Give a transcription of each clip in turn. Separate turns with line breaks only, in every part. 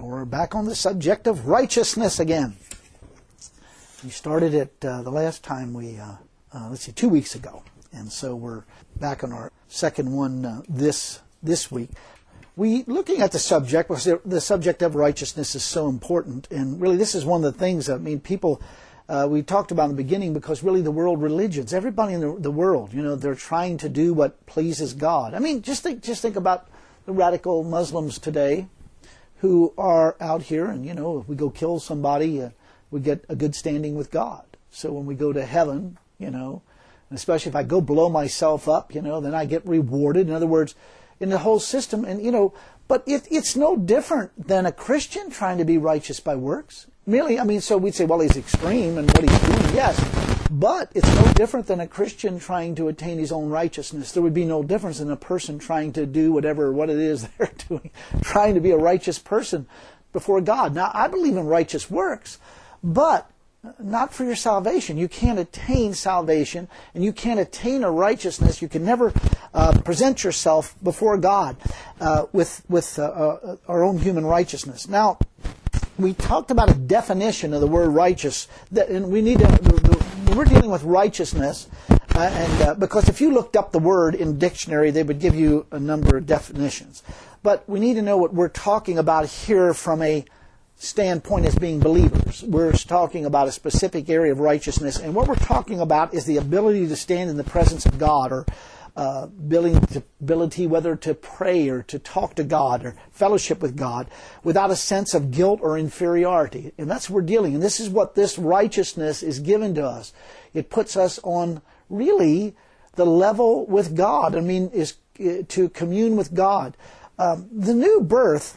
We're back on the subject of righteousness again. We started it the last time 2 weeks ago. And so we're back on our second one this week. Looking at the subject, because the subject of righteousness is so important. And really this is one of the things people, we talked about in the beginning, because really the world religions, everybody in the world, they're trying to do what pleases God. Just think about the radical Muslims today who are out here, and if we go kill somebody, we get a good standing with God. So when we go to heaven, and especially if I go blow myself up, then I get rewarded. In other words, in the whole system, and but it's no different than a Christian trying to be righteous by works. Merely, so we'd say, well, he's extreme in what he's doing, yes. But it's no different than a Christian trying to attain his own righteousness. There would be no difference in a person trying to do what it is they're doing, trying to be a righteous person before God. Now, I believe in righteous works, but not for your salvation. You can't attain salvation, and you can't attain a righteousness. You can never present yourself before God with our own human righteousness. Now, we talked about a definition of the word righteous, and we need to. We're dealing with righteousness, because if you looked up the word in dictionary, they would give you a number of definitions. But we need to know what we're talking about here from a standpoint as being believers. We're talking about a specific area of righteousness, and what we're talking about is the ability to stand in the presence of God, or ability whether to pray or to talk to God or fellowship with God without a sense of guilt or inferiority. And that's what we're dealing. And this is what this righteousness is given to us. It puts us on really the level with God. Is to commune with God. The new birth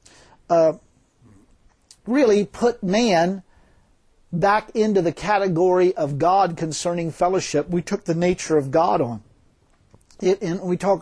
really put man back into the category of God concerning fellowship. We took the nature of God on. Man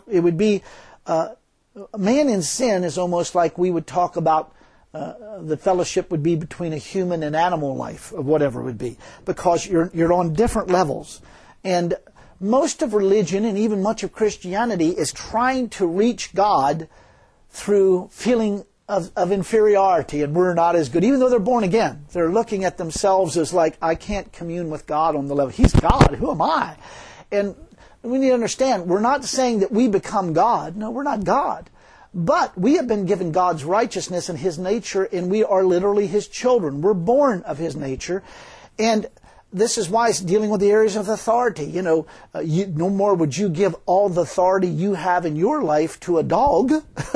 in sin is almost like we would talk about the fellowship would be between a human and animal life, or whatever it would be, because you're on different levels. And most of religion, and even much of Christianity, is trying to reach God through feeling of inferiority, and we're not as good. Even though they're born again, they're looking at themselves as like, I can't commune with God on the level. He's God. Who am I? And we need to understand, we're not saying that we become God. No, we're not God. But we have been given God's righteousness and His nature, and we are literally His children. We're born of His nature. And this is why it's dealing with the areas of authority. No more would you give all the authority you have in your life to a dog.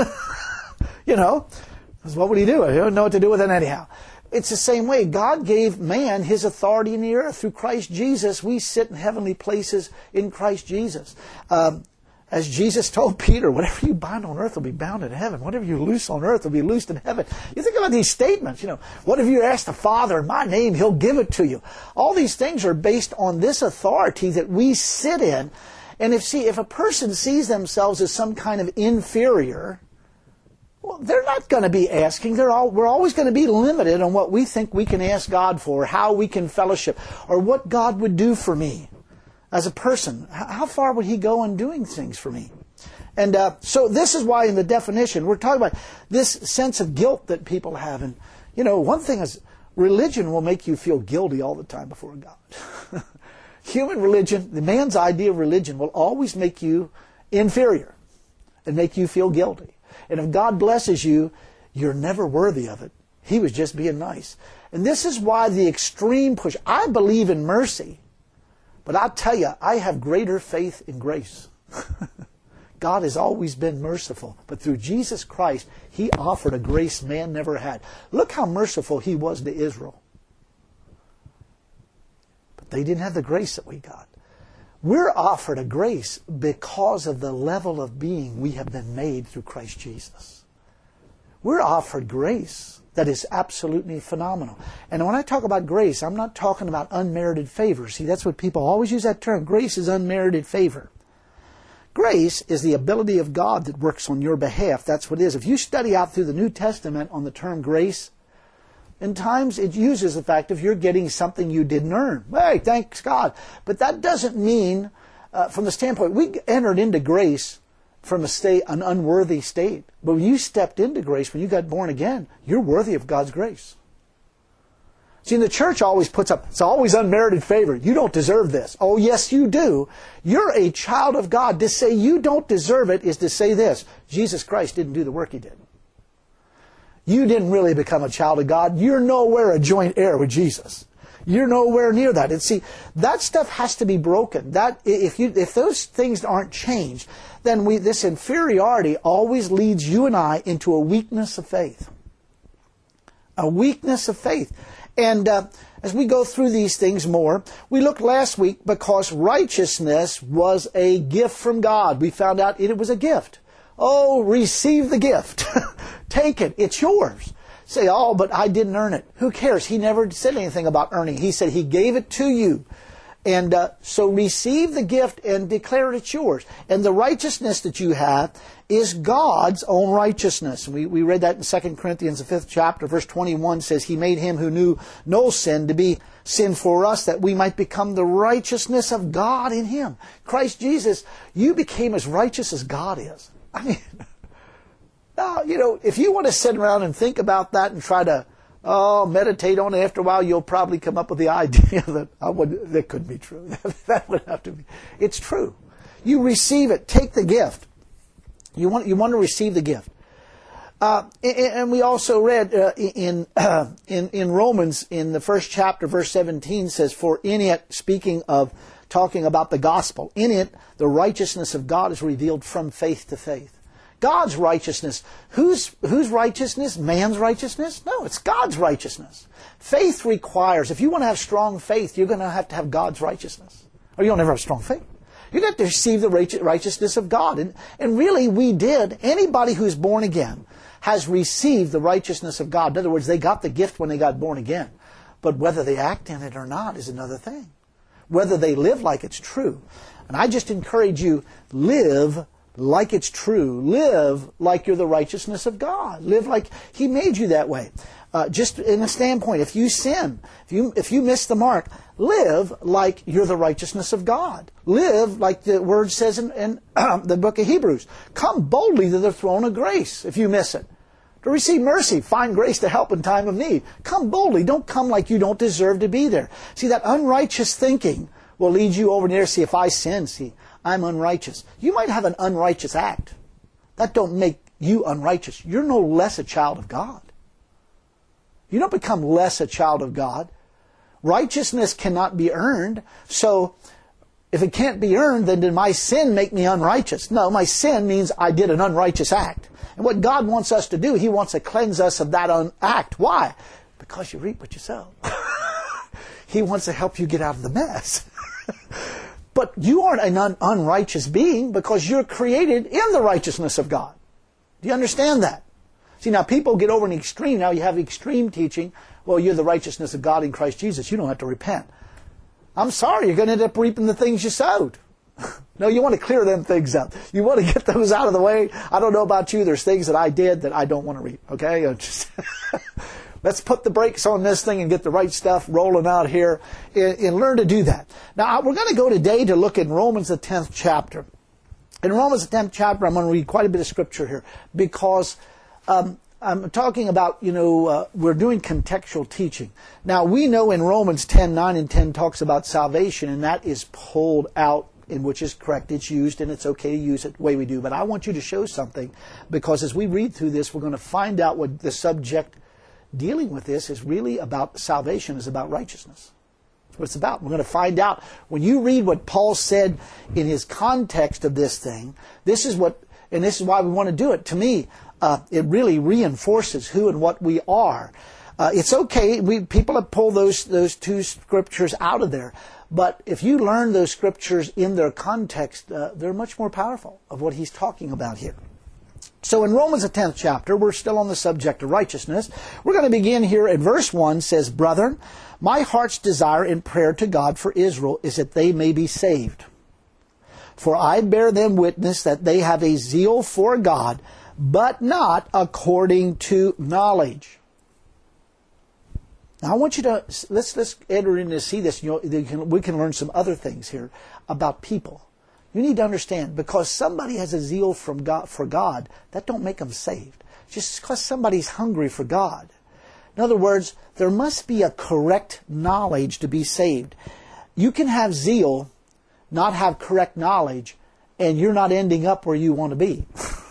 Because what would he do? He don't know what to do with it anyhow. It's the same way. God gave man His authority in the earth. Through Christ Jesus, we sit in heavenly places in Christ Jesus. As Jesus told Peter, whatever you bind on earth will be bound in heaven. Whatever you loose on earth will be loosed in heaven. You think about these statements, whatever you ask the Father in my name, He'll give it to you. All these things are based on this authority that we sit in. And if a person sees themselves as some kind of inferior, well, they're not going to be asking. We're always going to be limited on what we think we can ask God for, how we can fellowship, or what God would do for me as a person. How far would He go in doing things for me? And so this is why in the definition, we're talking about this sense of guilt that people have. And, one thing is, religion will make you feel guilty all the time before God. Human religion, the man's idea of religion, will always make you inferior and make you feel guilty. And if God blesses you, you're never worthy of it. He was just being nice. And this is why the extreme push. I believe in mercy, but I'll tell you, I have greater faith in grace. God has always been merciful, but through Jesus Christ, He offered a grace man never had. Look how merciful He was to Israel. But they didn't have the grace that we got. We're offered a grace because of the level of being we have been made through Christ Jesus. We're offered grace that is absolutely phenomenal. And when I talk about grace, I'm not talking about unmerited favor. See, that's what people always use that term. Grace is unmerited favor. Grace is the ability of God that works on your behalf. That's what it is. If you study out through the New Testament on the term grace, in times it uses the fact if you're getting something you didn't earn. Hey, thanks God. But that doesn't mean, from the standpoint, we entered into grace from an unworthy state. But when you stepped into grace, when you got born again, you're worthy of God's grace. See, the church always puts up, it's always unmerited favor. You don't deserve this. Oh, yes, you do. You're a child of God. To say you don't deserve it is to say this: Jesus Christ didn't do the work He did. You didn't really become a child of God. You're nowhere a joint heir with Jesus. You're nowhere near that. And see, that stuff has to be broken. That if those things aren't changed, then this inferiority always leads you and I into a weakness of faith. A weakness of faith. And as we go through these things more, we looked last week because righteousness was a gift from God. We found out it was a gift. Oh, receive the gift. Take it. It's yours. Say, oh, but I didn't earn it. Who cares? He never said anything about earning. He said He gave it to you. And so receive the gift and declare it's yours. And the righteousness that you have is God's own righteousness. We read that in 2 Corinthians, the 5th chapter, verse 21 says, He made Him who knew no sin to be sin for us, that we might become the righteousness of God in Him. Christ Jesus, you became as righteous as God is. I mean, now, if you want to sit around and think about that and try to meditate on it, after a while you'll probably come up with the idea that couldn't be true. That would have to be. It's true. You receive it. Take the gift. You want to receive the gift. And we also read in Romans, in the 1st chapter, verse 17 says, For in it, talking about the gospel, in it the righteousness of God is revealed from faith to faith. God's righteousness. Whose righteousness? Man's righteousness? No, it's God's righteousness. Faith requires, if you want to have strong faith, you're going to have God's righteousness. Or you'll never have strong faith. You're going to have to receive the righteousness of God. And really, we did. Anybody who's born again has received the righteousness of God. In other words, they got the gift when they got born again. But whether they act in it or not is another thing. Whether they live like it's true. And I just encourage you, live like it's true. Live like you're the righteousness of God. Live like He made you that way. Just in a standpoint, if you sin, if you miss the mark, live like you're the righteousness of God. Live like the word says in the book of Hebrews. Come boldly to the throne of grace if you miss it. To receive mercy, find grace to help in time of need. Come boldly. Don't come like you don't deserve to be there. See, that unrighteous thinking will lead you over there. See, if I sin, I'm unrighteous. You might have an unrighteous act. That don't make you unrighteous. You're no less a child of God. You don't become less a child of God. Righteousness cannot be earned. So if it can't be earned, then did my sin make me unrighteous? No, my sin means I did an unrighteous act. And what God wants us to do, He wants to cleanse us of that act. Why? Because you reap what you sow. He wants to help you get out of the mess. But you aren't an unrighteous being because you're created in the righteousness of God. Do you understand that? See, now people get over an extreme. Now you have extreme teaching. Well, you're the righteousness of God in Christ Jesus. You don't have to repent. I'm sorry, you're going to end up reaping the things you sowed. No, you want to clear them things up. You want to get those out of the way. I don't know about you. There's things that I did that I don't want to reap. Okay? Let's put the brakes on this thing and get the right stuff rolling out here and learn to do that. Now, we're going to go today to look in Romans, the 10th chapter. In Romans, the 10th chapter, I'm going to read quite a bit of scripture here because I'm talking about, we're doing contextual teaching. Now, we know in Romans 10, 9 and 10 talks about salvation, and that is pulled out, in which is correct. It's used, and it's okay to use it the way we do. But I want you to show something, because as we read through this, we're going to find out what the subject dealing with this is really about. Salvation is about righteousness. That's what it's about. We're going to find out. When you read what Paul said in his context of this thing, this is why we want to do it. To me, it really reinforces who and what we are. It's okay. People have pulled those two scriptures out of there. But if you learn those scriptures in their context, they're much more powerful of what he's talking about here. So in Romans, the 10th chapter, we're still on the subject of righteousness. We're going to begin here at verse 1, says, Brethren, my heart's desire in prayer to God for Israel is that they may be saved. For I bear them witness that they have a zeal for God, but not according to knowledge. Now I want you to, let's enter in to see this. We can learn some other things here about people. You need to understand, because somebody has a zeal for God, that don't make them saved. Just because somebody's hungry for God. In other words, there must be a correct knowledge to be saved. You can have zeal, not have correct knowledge, and you're not ending up where you want to be.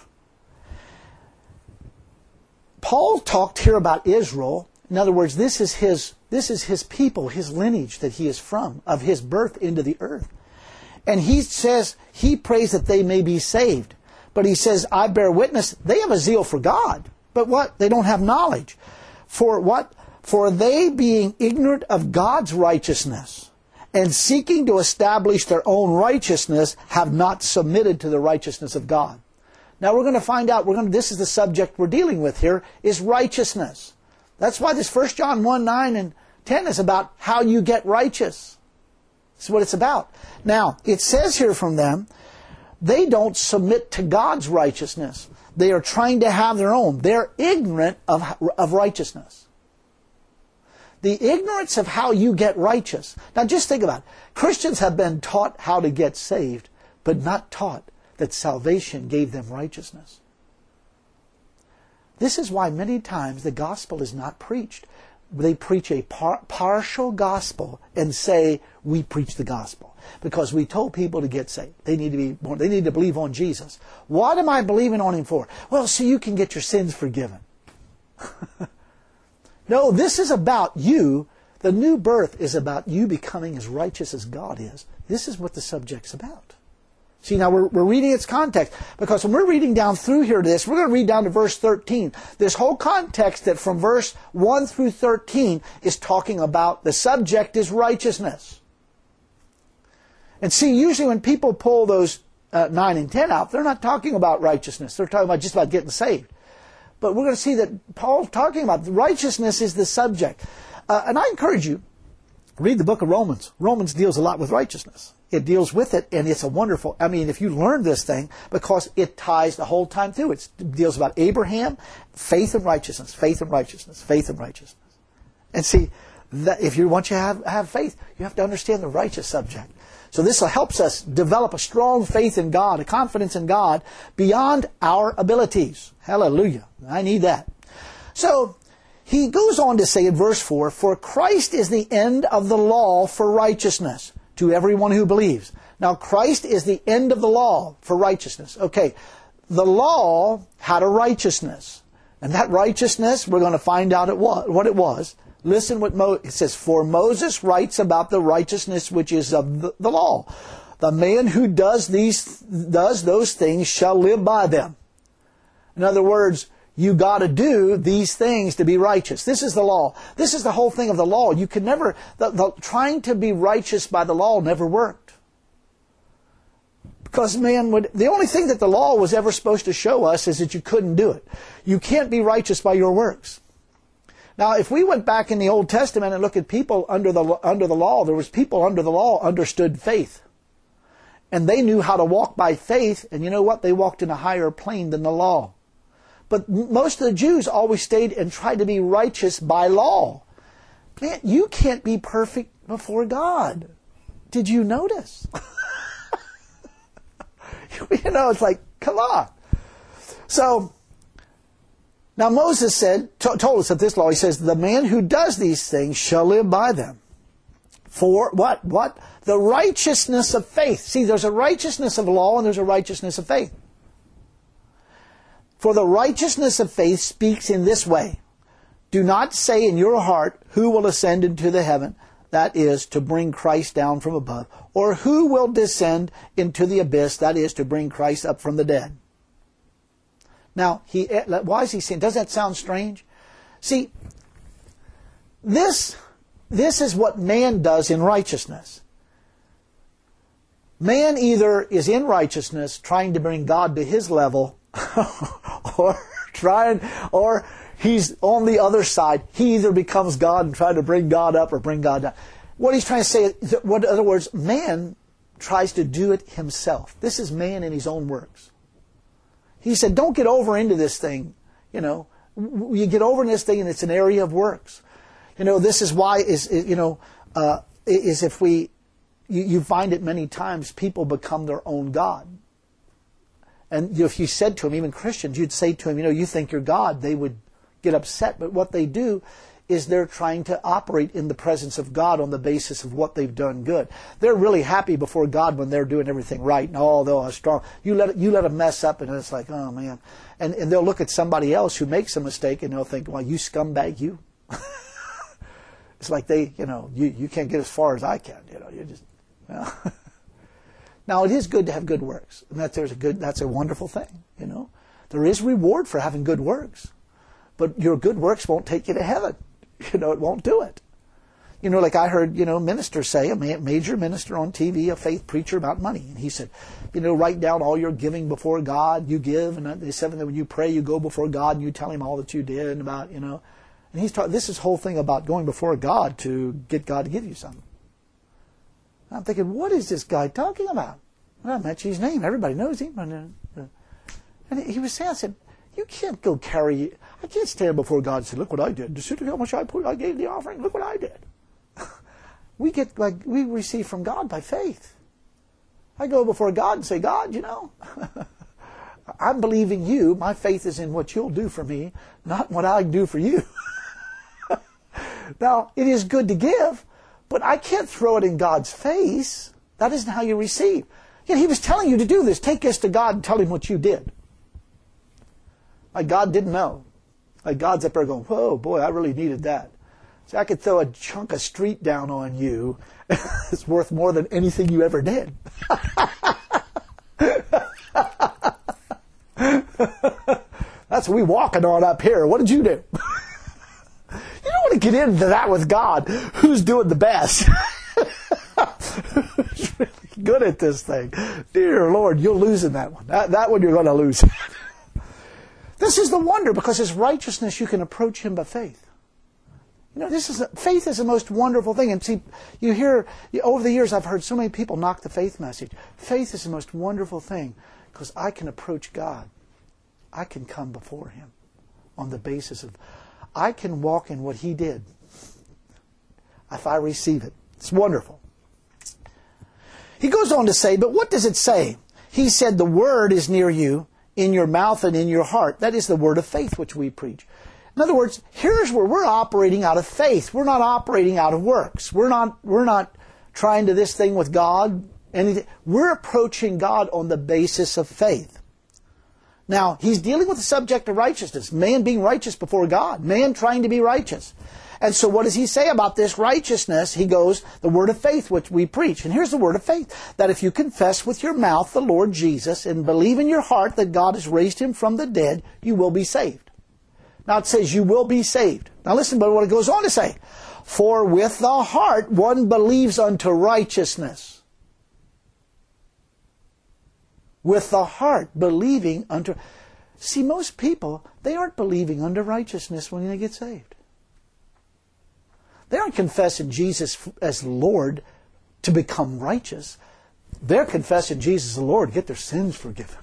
Paul talked here about Israel. In other words, this is his people, his lineage that he is from, of his birth into the earth. And he says, he prays that they may be saved. But he says, I bear witness, they have a zeal for God. But what? They don't have knowledge. For what? For they, being ignorant of God's righteousness, and seeking to establish their own righteousness, have not submitted to the righteousness of God. Now we're going to find out, this is the subject we're dealing with here, is righteousness. That's why this 1 John 1, 9 and 10 is about how you get righteous. This is what it's about. Now, it says here from them, they don't submit to God's righteousness. They are trying to have their own. They're ignorant of righteousness. The ignorance of how you get righteous. Now just think about it. Christians have been taught how to get saved, but not taught that salvation gave them righteousness. This is why many times the gospel is not preached. They preach a partial gospel and say, we preach the gospel. Because we told people to get saved. They need to be born. They need to believe on Jesus. What am I believing on Him for? Well, so you can get your sins forgiven. No, this is about you. The new birth is about you becoming as righteous as God is. This is what the subject's about. See, now we're reading its context, because when we're reading down through here to this, we're going to read down to verse 13. This whole context that from verse 1 through 13 is talking about the subject is righteousness. And see, usually when people pull those 9 and 10 out, they're not talking about righteousness. They're talking about just about getting saved. But we're going to see that Paul's talking about righteousness is the subject. And I encourage you, read the book of Romans. Romans deals a lot with righteousness. It deals with it, and it's a wonderful, if you learn this thing, because it ties the whole time through. It deals about Abraham, faith and righteousness, faith and righteousness, faith and righteousness. And see, that if you want to have faith, you have to understand the righteous subject. So this helps us develop a strong faith in God, a confidence in God beyond our abilities. Hallelujah. I need that. So he goes on to say in verse 4, for Christ is the end of the law for righteousness to everyone who believes. Now Christ is the end of the law for righteousness. Okay, the law had a righteousness. And that righteousness, we're going to find out what it was. Listen what it says. For Moses writes about the righteousness which is of the law. The man who does those things shall live by them. In other words, you got to do these things to be righteous. This is the law. This is the whole thing of the law. You can never, trying to be righteous by the law never worked. Because the only thing that the law was ever supposed to show us is that you couldn't do it. You can't be righteous by your works. Now, if we went back in the Old Testament and look at people under the law, there was people under the law understood faith. And they knew how to walk by faith, and you know what? They walked in a higher plane than the law. But most of the Jews always stayed and tried to be righteous by law. Man, you can't be perfect before God. Did you notice? It's like, come on. So, now Moses told us that this law, he says, the man who does these things shall live by them. For what? The righteousness of faith. See, there's a righteousness of law and there's a righteousness of faith. For the righteousness of faith speaks in this way. Do not say in your heart, who will ascend into the heaven, that is, to bring Christ down from above, or who will descend into the abyss, that is, to bring Christ up from the dead. Now, why is he saying, does that sound strange? See, this is what man does in righteousness. Man either is in righteousness trying to bring God to his level, or he's on the other side. He either becomes God and tries to bring God up or bring God down. What he's trying to say, in other words, man tries to do it himself. This is man in his own works. He said, don't get over into this thing. You get over in this thing and it's an area of works. This is why is if we, you find it many times, people become their own God. And if you said to them, even Christians, you'd say to them, you think you're God, they would get upset. But what they do is they're trying to operate in the presence of God on the basis of what they've done good. They're really happy before God when they're doing everything right. And they're strong. You let them mess up, and it's like, oh man. And they'll look at somebody else who makes a mistake, and they'll think, well, you scumbag, you. It's like you can't get as far as I can. You just. Now it is good to have good works, and that's a wonderful thing. There is reward for having good works, but your good works won't take you to heaven. It won't do it. Like I heard, ministers say, a major minister on TV, a faith preacher about money. And he said, write down all your giving before God, you give. And they said that when you pray, you go before God and you tell Him all that you did about, And he's talking, this is whole thing about going before God to get God to give you something. And I'm thinking, what is this guy talking about? And I mentioned his name. Everybody knows him. And he was saying, I said, you can't go I can't stand before God and say, look what I did. See how much I gave the offering? Look what I did. We receive from God by faith. I go before God and say, God, I'm believing you. My faith is in what you'll do for me, not what I do for you. Now, it is good to give, but I can't throw it in God's face. That isn't how you receive. He was telling you to do this. Take this to God and tell Him what you did. Like God didn't know. Like God's up there going, whoa, boy, I really needed that. So I could throw a chunk of street down on you. It's worth more than anything you ever did. That's what we walking on up here. What did you do? You don't want to get into that with God. Who's doing the best? Who's really good at this thing? Dear Lord, you'll lose in that one. That one you're going to lose. This is the wonder, because His righteousness, you can approach Him by faith. Faith is the most wonderful thing. And see, you hear, over the years I've heard so many people knock the faith message. Faith is the most wonderful thing, because I can approach God. I can come before Him on the basis of, I can walk in what He did if I receive it. It's wonderful. He goes on to say, but what does it say? He said, the word is near you, in your mouth and in your heart. That is the word of faith which we preach. In other words, here's where we're operating out of faith. We're not operating out of works. We're not trying to this thing with God. Anything. We're approaching God on the basis of faith. Now, he's dealing with the subject of righteousness. Man being righteous before God. Man trying to be righteous. And so what does he say about this righteousness? He goes, the word of faith which we preach. And here's the word of faith. That if you confess with your mouth the Lord Jesus and believe in your heart that God has raised Him from the dead, you will be saved. Now it says you will be saved. Now listen to what it goes on to say. For with the heart one believes unto righteousness. With the heart believing unto... See, most people, they aren't believing unto righteousness when they get saved. They aren't confessing Jesus as Lord to become righteous. They're confessing Jesus as Lord to get their sins forgiven.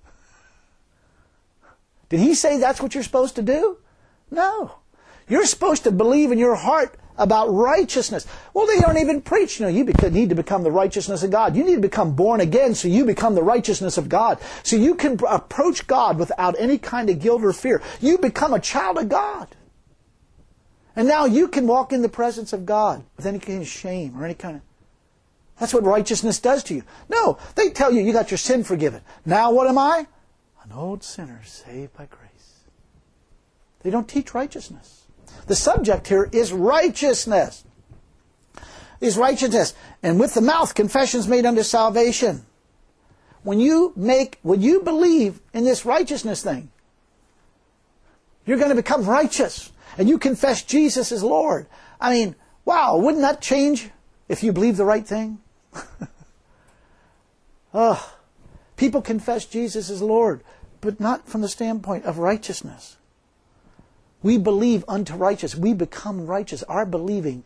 Did He say that's what you're supposed to do? No. You're supposed to believe in your heart about righteousness. Well, they aren't even preached. You need to become the righteousness of God. You need to become born again so you become the righteousness of God. So you can approach God without any kind of guilt or fear. You become a child of God. And now you can walk in the presence of God with any kind of shame or any kind of... That's what righteousness does to you. No, they tell you got your sin forgiven. Now what am I? An old sinner saved by grace. They don't teach righteousness. The subject here is righteousness. Is righteousness. And with the mouth, confession is made unto salvation. When you believe in this righteousness thing, you're going to become righteous. And you confess Jesus as Lord. I mean, wow, wouldn't that change if you believe the right thing? People confess Jesus as Lord, but not from the standpoint of righteousness. We believe unto righteousness. We become righteous. Our believing,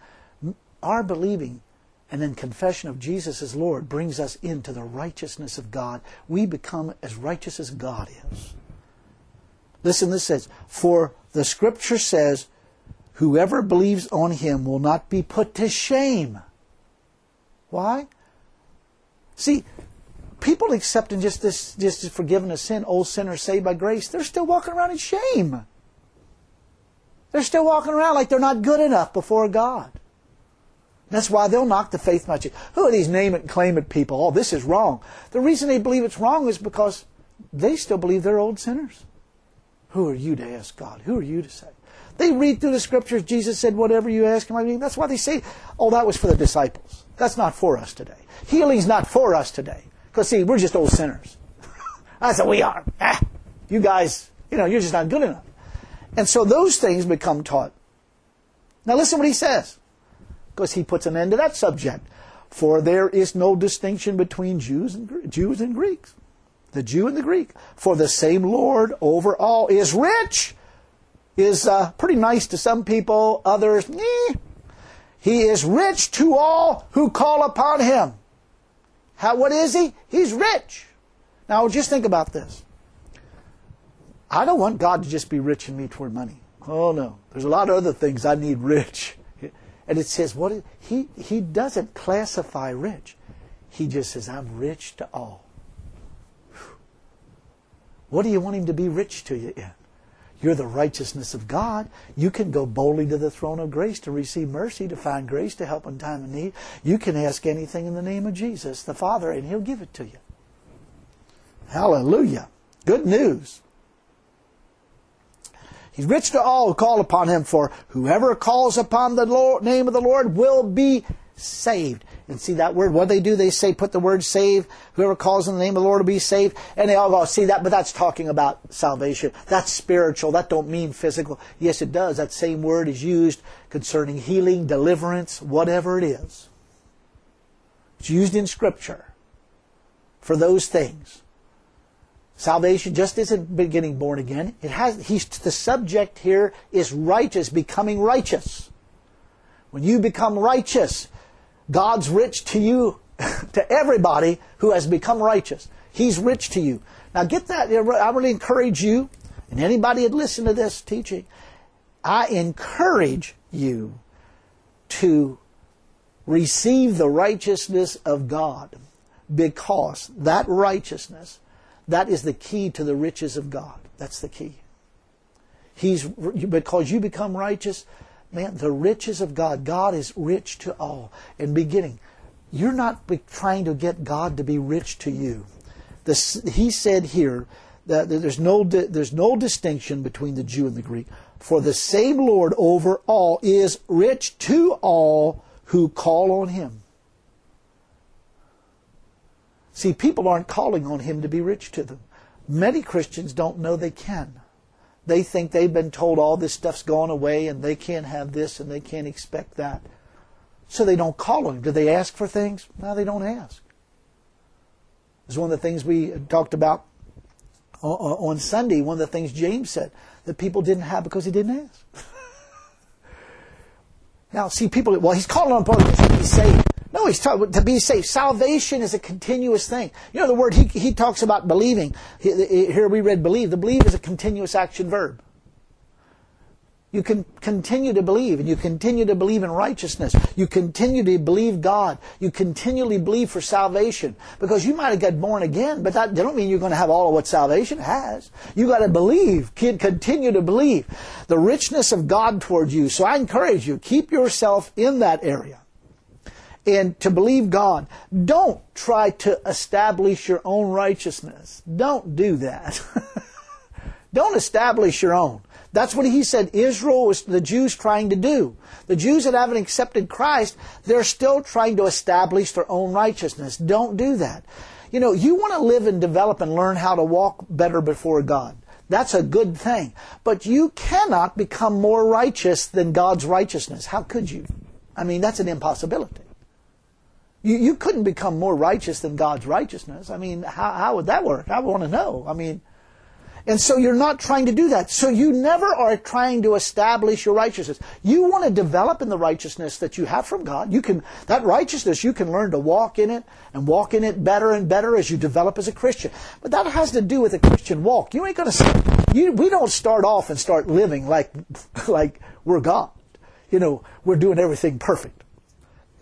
and then confession of Jesus as Lord brings us into the righteousness of God. We become as righteous as God is. Listen, this says, for the Scripture says, whoever believes on Him will not be put to shame. Why? See, people accepting just forgiveness of sin, old sinners saved by grace, they're still walking around in shame. They're still walking around like they're not good enough before God. That's why they'll knock the faith much. Who are these name it and claim it people? Oh, this is wrong. The reason they believe it's wrong is because they still believe they're old sinners. Who are you to ask God? Who are you to say? They read through the Scriptures. Jesus said, whatever you ask Him, I mean, that's why they say, oh, that was for the disciples. That's not for us today. Healing's not for us today. Because, see, we're just old sinners. That's what we are. You guys, you're just not good enough. And so those things become taught. Now listen what he says. Because he puts an end to that subject. For there is no distinction between Jews and Greeks. The Jew and the Greek. For the same Lord over all is rich. Is pretty nice to some people. Others, He is rich to all who call upon Him. What is He? He's rich. Now just think about this. I don't want God to just be rich in me toward money. Oh no. There's a lot of other things I need rich. And it says, He doesn't classify rich. He just says, I'm rich to all. What do you want Him to be rich to you in? You're the righteousness of God. You can go boldly to the throne of grace to receive mercy, to find grace, to help in time of need. You can ask anything in the name of Jesus, the Father, and He'll give it to you. Hallelujah. Good news. He's rich to all who call upon Him, for whoever calls upon the name of the Lord will be saved. And see that word, what they do, they say, put the word save. Whoever calls on the name of the Lord will be saved. And they all go, see that, but that's talking about salvation. That's spiritual. That don't mean physical. Yes, it does. That same word is used concerning healing, deliverance, whatever it is. It's used in Scripture for those things. Salvation just isn't getting born again. The subject here is righteous, becoming righteous. When you become righteous, God's rich to you, to everybody who has become righteous. He's rich to you. Now get that. I really encourage you, and anybody that listen to this teaching, I encourage you to receive the righteousness of God, because that righteousness, that is the key to the riches of God. That's the key. Because you become righteous, man, the riches of God. God is rich to all. In beginning, you're not trying to get God to be rich to you. He said here that there's no distinction between the Jew and the Greek. For the same Lord over all is rich to all who call on Him. See, people aren't calling on Him to be rich to them. Many Christians don't know they can. They think they've been told all this stuff's gone away and they can't have this and they can't expect that. So they don't call on Him. Do they ask for things? No, they don't ask. It's one of the things we talked about on Sunday. One of the things James said, that people didn't have because He didn't ask. Now, see, people, well, He's calling on people to be saved. No, He's talking to be saved. Salvation is a continuous thing. You know the word, he talks about believing. Here we read believe. The believe is a continuous action verb. You can continue to believe, and you continue to believe in righteousness. You continue to believe God. You continually believe for salvation. Because you might have got born again, but that don't mean you're going to have all of what salvation has. You got to believe. Continue to believe the richness of God toward you. So I encourage you, keep yourself in that area. And to believe God. Don't try to establish your own righteousness. Don't do that. Don't establish your own. That's what he said Israel was the Jews trying to do. The Jews that haven't accepted Christ, they're still trying to establish their own righteousness. Don't do that. You know, you want to live and develop and learn how to walk better before God. That's a good thing. But you cannot become more righteous than God's righteousness. How could you? I mean, that's an impossibility. You couldn't become more righteous than God's righteousness. I mean, how would that work? I want to know. I mean, and so you're not trying to do that. So you never are trying to establish your righteousness. You want to develop in the righteousness that you have from God. That righteousness, you can learn to walk in it and walk in it better and better as you develop as a Christian. But that has to do with a Christian walk. You ain't going to. We don't start off and start living like we're God. You know, we're doing everything perfect.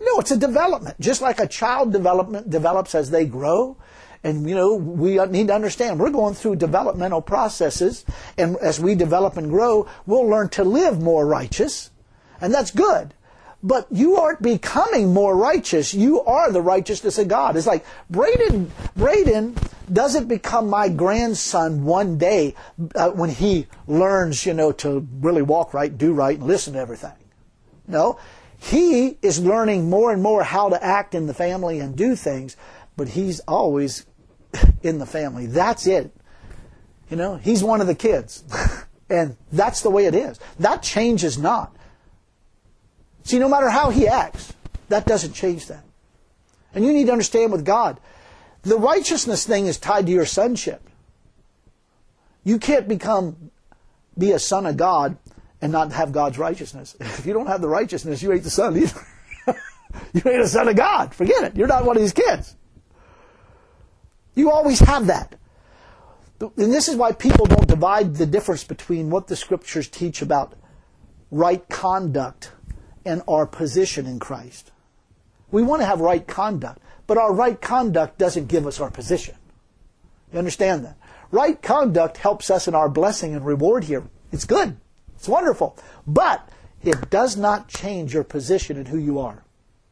No, it's a development. Just like a child develops as they grow. And, we need to understand, we're going through developmental processes. And as we develop and grow, we'll learn to live more righteous. And that's good. But you aren't becoming more righteous. You are the righteousness of God. It's like Braden doesn't become my grandson one day when he learns, to really walk right, do right, and listen to everything. No. He is learning more and more how to act in the family and do things, but he's always in the family. That's it. He's one of the kids. And that's the way it is. That changes not. See, no matter how he acts, that doesn't change that. And you need to understand with God, the righteousness thing is tied to your sonship. You can't be a son of God and not have God's righteousness. If you don't have the righteousness, you ain't the son either. You ain't a son of God. Forget it. You're not one of these kids. You always have that. And this is why people don't divide the difference between what the Scriptures teach about right conduct and our position in Christ. We want to have right conduct, but our right conduct doesn't give us our position. You understand that? Right conduct helps us in our blessing and reward here. It's good. It's wonderful. But it does not change your position and who you are.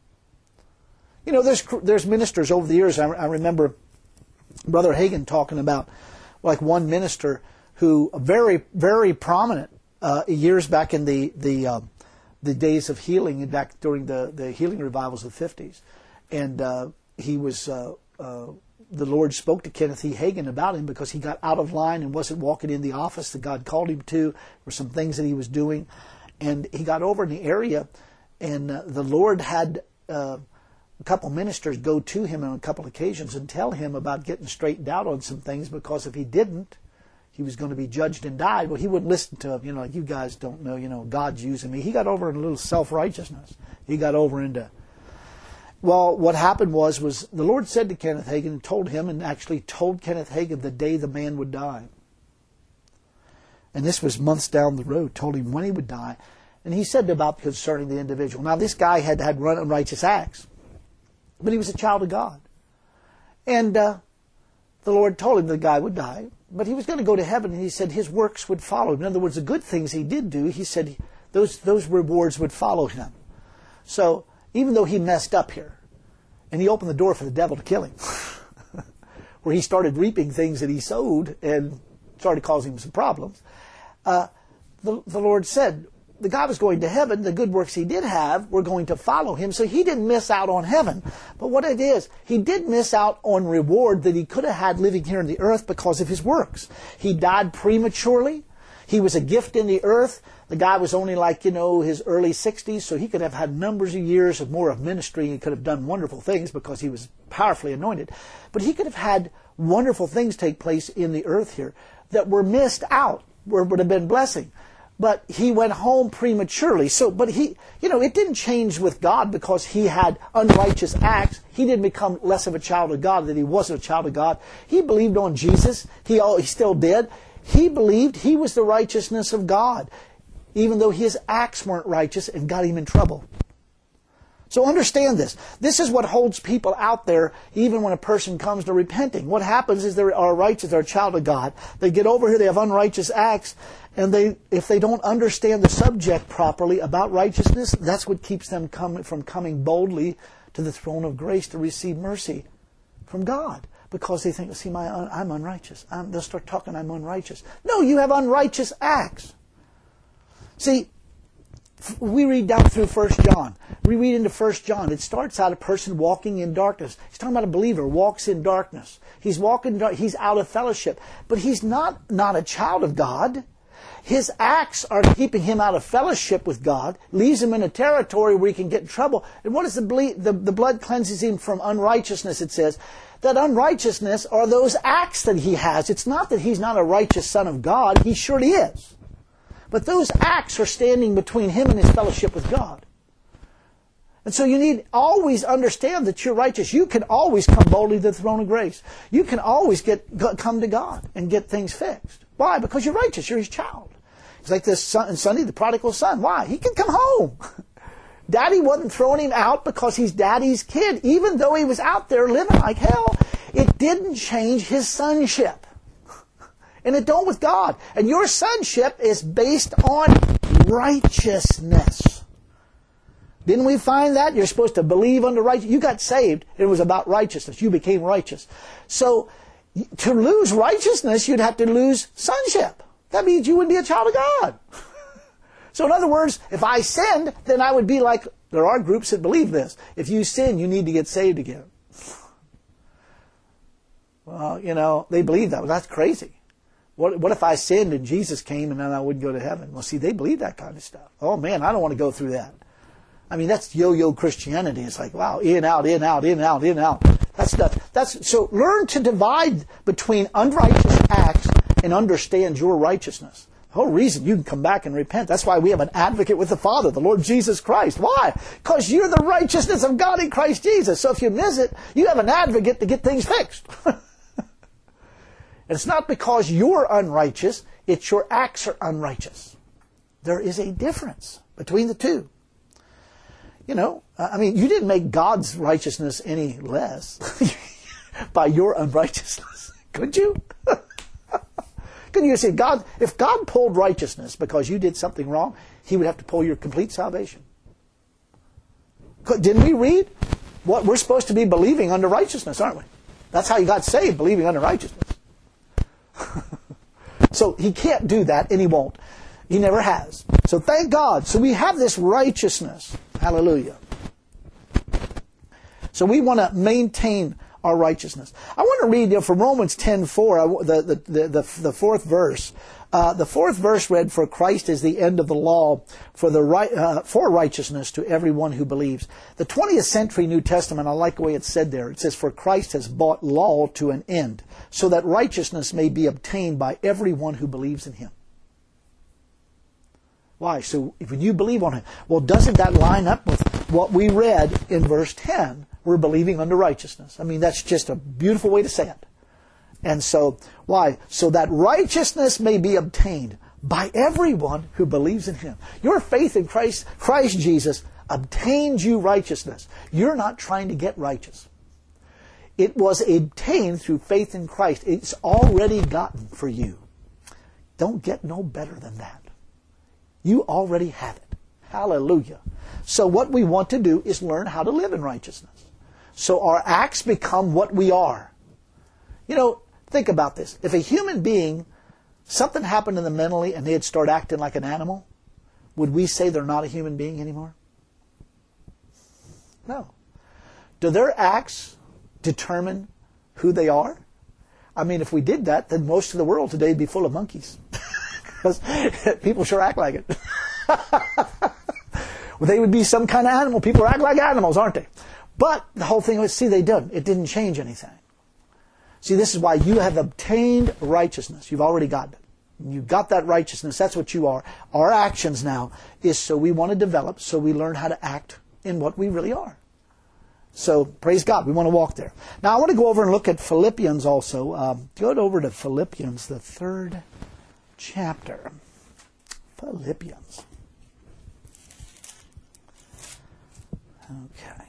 There's ministers over the years. I remember Brother Hagin talking about like one minister who very, very prominent years back in the days of healing, back during the healing revivals of the 50s. And he was, the Lord spoke to Kenneth E. Hagin about him because he got out of line and wasn't walking in the office that God called him to. There were some things that he was doing. And he got over in the area, and the Lord had a couple ministers go to him on a couple occasions and tell him about getting straightened out on some things, because if he didn't, he was going to be judged and died. Well, he wouldn't listen to him. Like, you guys don't know, God's using me. He got over in a little self-righteousness. He got over into... Well, what happened was the Lord said to Kenneth Hagin and told him, and actually told Kenneth Hagin the day the man would die. And this was months down the road, told him when he would die. And he said about concerning the individual. Now, this guy had run unrighteous acts, but he was a child of God. And the Lord told him the guy would die, but he was going to go to heaven, and he said his works would follow him. In other words, the good things he did do, he said those rewards would follow him. So, even though he messed up here, and he opened the door for the devil to kill him, where he started reaping things that he sowed and started causing him some problems, the Lord said the guy was going to heaven. The good works he did have were going to follow him, so he didn't miss out on heaven. But what it is, he did miss out on reward that he could have had living here on the earth because of his works. He died prematurely. He was a gift in the earth. The guy was only his early 60s, so he could have had numbers of years of more of ministry. He could have done wonderful things because he was powerfully anointed. But he could have had wonderful things take place in the earth here that were missed out, would have been blessing. But he went home prematurely. So, but it didn't change with God because he had unrighteous acts. He didn't become less of a child of God, that he wasn't a child of God. He believed on Jesus. He still did. He believed he was the righteousness of God, even though his acts weren't righteous and got him in trouble. So understand this. This is what holds people out there even when a person comes to repenting. What happens is they are righteous, they're a child of God. They get over here, they have unrighteous acts, and if they don't understand the subject properly about righteousness, that's what keeps them from coming boldly to the throne of grace to receive mercy from God. Because they think, see, I'm unrighteous. They'll start talking, I'm unrighteous. No, you have unrighteous acts. See, we read down through 1 John. We read into 1 John. It starts out a person walking in darkness. He's talking about a believer walks in darkness. He's he's out of fellowship. But he's not a child of God. His acts are keeping him out of fellowship with God, leaves him in a territory where he can get in trouble. And what is the blood cleanses him from unrighteousness, it says. That unrighteousness are those acts that he has. It's not that he's not a righteous son of God. He surely is. But those acts are standing between him and his fellowship with God. And so you need always understand that you're righteous. You can always come boldly to the throne of grace. You can always come to God and get things fixed. Why? Because you're righteous. You're his child. It's like this son, Sunday, the prodigal son. Why? He can come home. Daddy wasn't throwing him out because he's Daddy's kid. Even though he was out there living like hell, it didn't change his sonship. And it don't with God. And your sonship is based on righteousness. Didn't we find that? You're supposed to believe unto righteousness. You got saved. It was about righteousness. You became righteous. So, to lose righteousness, you'd have to lose sonship. That means you wouldn't be a child of God. So in other words, if I sinned, then I would be like, there are groups that believe this. If you sin, you need to get saved again. Well, they believe that. Well, that's crazy. What if I sinned and Jesus came and then I wouldn't go to heaven? Well, see, they believe that kind of stuff. Oh man, I don't want to go through that. I mean, that's yo-yo Christianity. It's like, wow, in, out, in, out, in, out, in, out. So learn to divide between unrighteous acts and understand your righteousness. The whole reason you can come back and repent. That's why we have an advocate with the Father, the Lord Jesus Christ. Why? Because you're the righteousness of God in Christ Jesus. So if you miss it, you have an advocate to get things fixed. And it's not because you're unrighteous, it's your acts are unrighteous. There is a difference between the two. You didn't make God's righteousness any less by your unrighteousness. Could you? Couldn't you say, God, if God pulled righteousness because you did something wrong, He would have to pull your complete salvation? Didn't we read what we're supposed to be believing under righteousness, aren't we? That's how you got saved, believing under righteousness. So He can't do that, and He won't. He never has. So thank God. So we have this righteousness. Hallelujah. So we want to maintain our righteousness. I want to read from Romans 10:4, the fourth verse. The fourth verse read, "For Christ is the end of the law for righteousness to everyone who believes." The 20th century New Testament, I like the way it's said there. It says, "For Christ has brought law to an end, so that righteousness may be obtained by everyone who believes in Him." Why? So when you believe on Him, well, doesn't that line up with what we read in verse 10? We're believing unto righteousness. I mean, that's just a beautiful way to say it. And so, why? So that righteousness may be obtained by everyone who believes in Him. Your faith in Christ Jesus obtains you righteousness. You're not trying to get righteous. It was obtained through faith in Christ. It's already gotten for you. Don't get no better than that. You already have it. Hallelujah. So what we want to do is learn how to live in righteousness. So our acts become what we are. Think about this. If a human being, something happened to them mentally and they'd start acting like an animal, would we say they're not a human being anymore? No. Do their acts determine who they are? I mean, if we did that, then most of the world today would be full of monkeys. Because people sure act like it. Well, they would be some kind of animal. People act like animals, aren't they? But the whole thing was, they didn't. It didn't change anything. See, this is why you have obtained righteousness. You've already got it. You've got that righteousness. That's what you are. Our actions now is so we want to develop, so we learn how to act in what we really are. So, praise God. We want to walk there. Now, I want to go over and look at Philippians also. Go over to Philippians, the 3rd chapter. Philippians. Okay.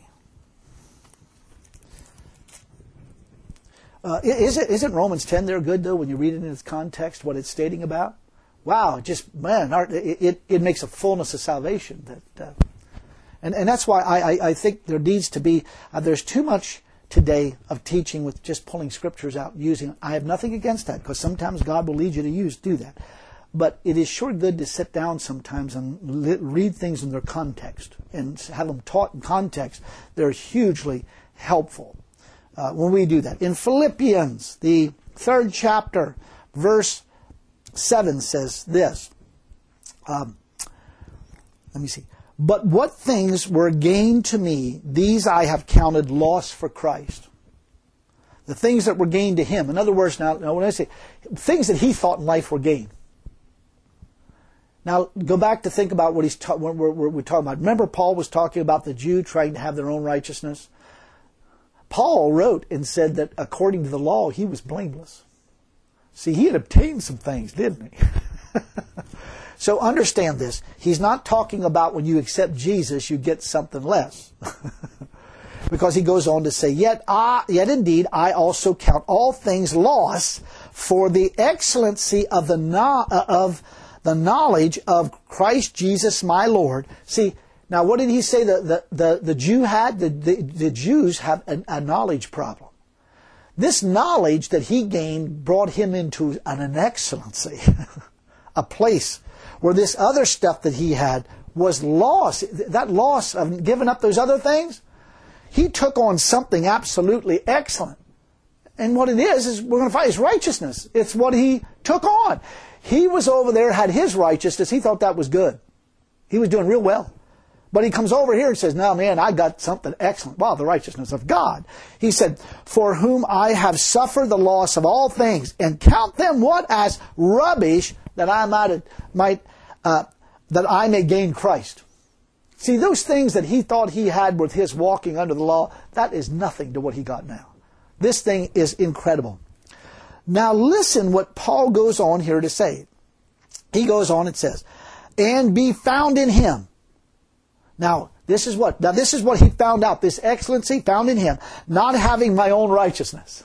Isn't Romans 10 there good, though, when you read it in its context, what it's stating about? Wow, it makes a fullness of salvation. And that's why I think there needs to be, there's too much today of teaching with just pulling scriptures out and using. I have nothing against that, because sometimes God will lead you to do that. But it is sure good to sit down sometimes and read things in their context and have them taught in context. They're hugely helpful when we do that. In Philippians, the 3rd chapter, verse 7 says this. Let me see. "But what things were gain to me, these I have counted loss for Christ." The things that were gain to him. In other words, now when I say things that he thought in life were gain. Now, go back to think about what we're talking about. Remember, Paul was talking about the Jew trying to have their own righteousness? Paul wrote and said that according to the law, he was blameless. See, he had obtained some things, didn't he? So understand this. He's not talking about when you accept Jesus, you get something less. Because he goes on to say, yet indeed I also count all things loss for the excellency of the knowledge of Christ Jesus my Lord. See, now what did he say the Jew had? The Jews have a knowledge problem. This knowledge that he gained brought him into an excellency, a place where this other stuff that he had was lost. That loss of giving up those other things, he took on something absolutely excellent. And what it is we're going to find is righteousness. It's what he took on. He was over there, had his righteousness. He thought that was good. He was doing real well. But he comes over here and says, no, man, I got something excellent. Wow, the righteousness of God. He said, for whom I have suffered the loss of all things, and count them what? As rubbish, that I may gain Christ. See, those things that he thought he had with his walking under the law, that is nothing to what he got now. This thing is incredible. Now listen what Paul goes on here to say. He goes on and says, and be found in him. Now this is what he found out, this excellency found in him, not having my own righteousness,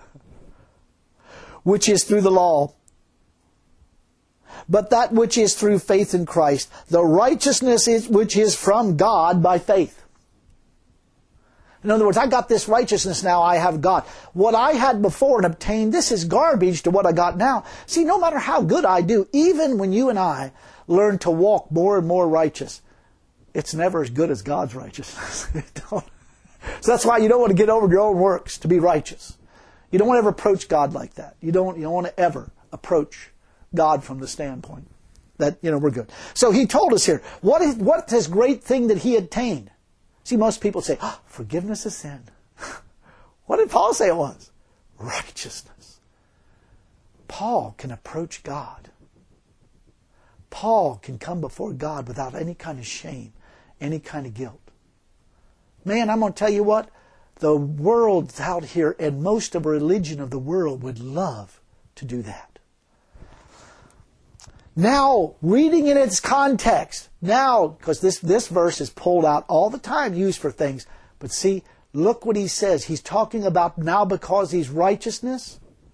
which is through the law, but that which is through faith in Christ, the righteousness which is from God by faith. In other words, I got this righteousness now I have got. What I had before and obtained, this is garbage to what I got now. See, no matter how good I do, even when you and I learn to walk more and more righteous, it's never as good as God's righteousness. So that's why you don't want to get over your own works to be righteous. You don't want to ever approach God like that. You don't want to ever approach God from the standpoint that, we're good. So he told us here, what this great thing that he attained? See, most people say, forgiveness of sin. What did Paul say it was? Righteousness. Paul can approach God. Paul can come before God without any kind of shame, any kind of guilt. Man, I'm going to tell you what, the world out here and most of the religion of the world would love to do that. Now, reading in its context, because this verse is pulled out all the time, used for things. But see, look what he says. He's talking about now because of righteousness,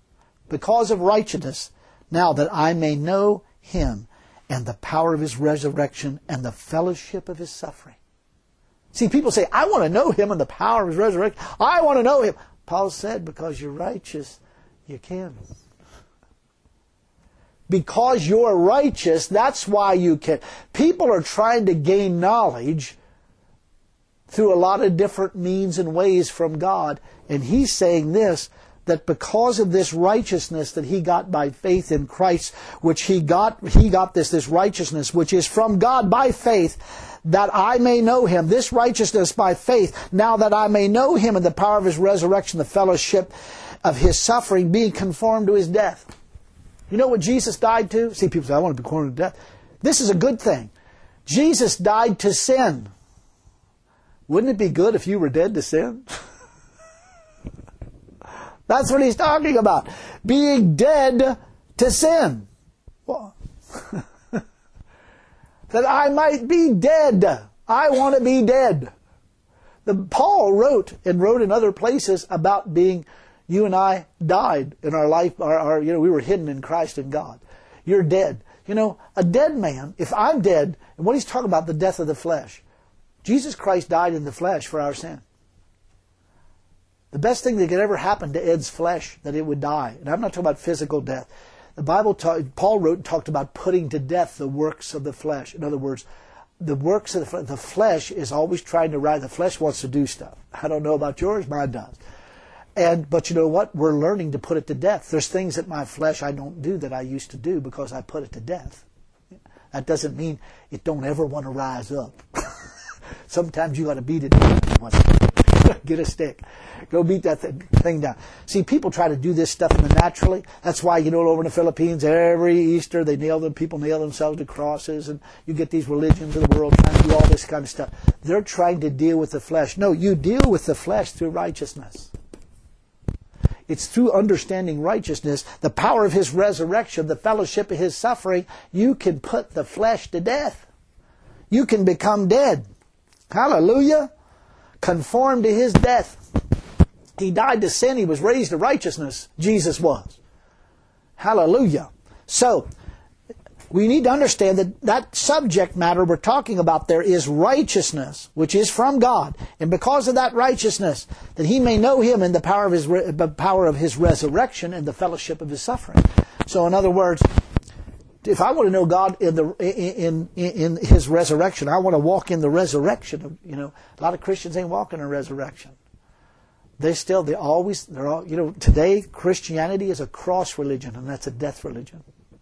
now that I may know him and the power of his resurrection and the fellowship of his suffering. See, people say, I want to know him and the power of his resurrection. I want to know him. Paul said, because you're righteous, you can. Because you're righteous, that's why you can. People are trying to gain knowledge through a lot of different means and ways from God. And he's saying this, that because of this righteousness that he got by faith in Christ, which he got this righteousness which is from God by faith, that I may know him, this righteousness by faith, now that I may know him and the power of his resurrection, the fellowship of his suffering, being conformed to his death. You know what Jesus died to? See, people say, I want to be conformed to death. This is a good thing. Jesus died to sin. Wouldn't it be good if you were dead to sin? That's what he's talking about. Being dead to sin. Well, that I might be dead. I want to be dead. Paul wrote in other places about being, you and I died in our life, we were hidden in Christ and God. You're dead. A dead man, if I'm dead, and what he's talking about, the death of the flesh. Jesus Christ died in the flesh for our sin. The best thing that could ever happen to Ed's flesh, that it would die. And I'm not talking about physical death. The Bible, Paul wrote and talked about putting to death the works of the flesh. In other words, the works of the flesh is always trying to rise. The flesh wants to do stuff. I don't know about yours, mine does. But you know what? We're learning to put it to death. There's things that my flesh I don't do that I used to do because I put it to death. That doesn't mean it don't ever want to rise up. Sometimes you got to beat it down. Get a stick. Go beat that thing down. See, people try to do this stuff in the naturally. That's why, over in the Philippines, every Easter, people nail themselves to crosses, and you get these religions of the world trying to do all this kind of stuff. They're trying to deal with the flesh. No, you deal with the flesh through righteousness. It's through understanding righteousness, the power of His resurrection, the fellowship of His suffering, you can put the flesh to death. You can become dead. Hallelujah. Conform to His death. He died to sin. He was raised to righteousness. Jesus was. Hallelujah. So, we need to understand that that subject matter we're talking about there is righteousness, which is from God. And because of that righteousness, that He may know Him in the power of His resurrection and the fellowship of His suffering. So in other words, if I want to know God in His resurrection, I want to walk in the resurrection. A lot of Christians ain't walking in resurrection. Today Christianity is a cross religion, and that's a death religion.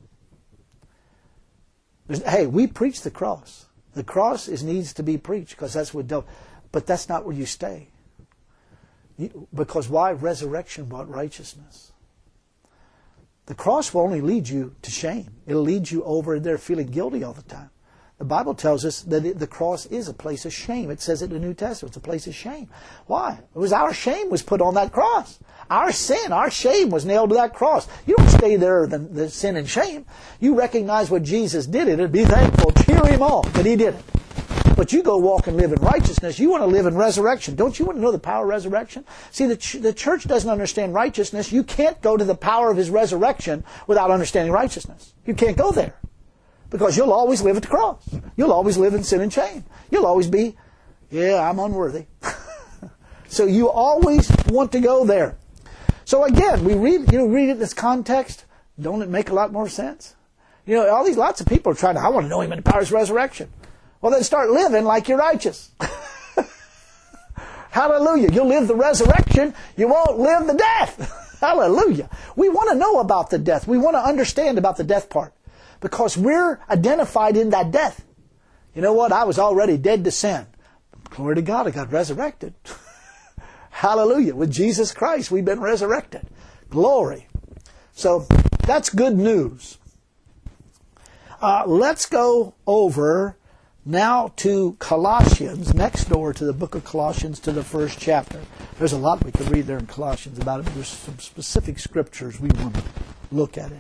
Hey, we preach the cross. The cross needs to be preached because that's what does. But that's not where you stay. Because why? Resurrection brought righteousness. The cross will only lead you to shame. It'll lead you over there feeling guilty all the time. The Bible tells us that the cross is a place of shame. It says it in the New Testament. It's a place of shame. Why? It was our shame was put on that cross. Our sin, our shame was nailed to that cross. You don't stay there in the sin and shame. You recognize what Jesus did in it. Be thankful. Cheer Him on that He did it. But you go walk and live in righteousness. You want to live in resurrection. Don't you want to know the power of resurrection? See, the church doesn't understand righteousness. You can't go to the power of His resurrection without understanding righteousness. You can't go there. Because you'll always live at the cross. You'll always live in sin and shame. You'll always be, I'm unworthy. So you always want to go there. So again, we read it in this context. Don't it make a lot more sense? Lots of people are trying to, I want to know Him in the power of His resurrection. Well, then start living like you're righteous. Hallelujah. You'll live the resurrection. You won't live the death. Hallelujah. We want to know about the death. We want to understand about the death part. Because we're identified in that death. You know what? I was already dead to sin. Glory to God, I got resurrected. Hallelujah. With Jesus Christ, we've been resurrected. Glory. So, that's good news. Let's go over now to Colossians, next door to the book of Colossians, to the first chapter. There's a lot we could read there in Colossians about it, but there's some specific scriptures we want to look at it.